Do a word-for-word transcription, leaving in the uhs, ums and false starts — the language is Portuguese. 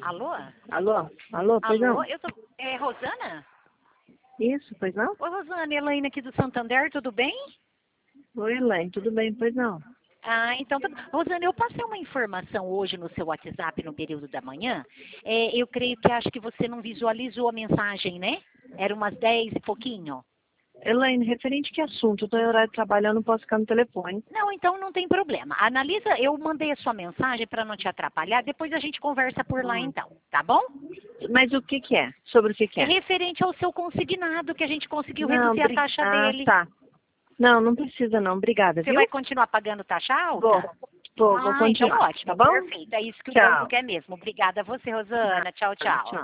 Alô? Alô? Alô, pois Alô? não? Eu tô... É Rosana? Isso, pois não? Oi, Rosana, Elaine aqui do Santander, tudo bem? Oi, Elaine, tudo bem, pois não? Ah, então, tá... Rosana, eu passei uma informação hoje no seu WhatsApp no período da manhã. É, eu creio que acho que você não visualizou a mensagem, né? Era umas dez e pouquinho. Elaine, referente que assunto? Eu tô em horário de trabalho, eu não posso ficar no telefone. Não, então não tem problema. Analisa, eu mandei a sua mensagem para não te atrapalhar, depois a gente conversa por lá Hum. então, tá bom? Mas o que que é? Sobre o que que É é? referente ao seu consignado, que a gente conseguiu Não, reduzir a bri... taxa Ah, dele. tá. Não, não precisa não, obrigada, Você vai viu? continuar pagando taxa Vou, alta? vou, vou Ah, então continuar, tá ótimo, bom? perfeito. É isso que o banco Tchau. quer mesmo. Obrigada a você, Tá, Rosana. Tchau, tchau. tchau.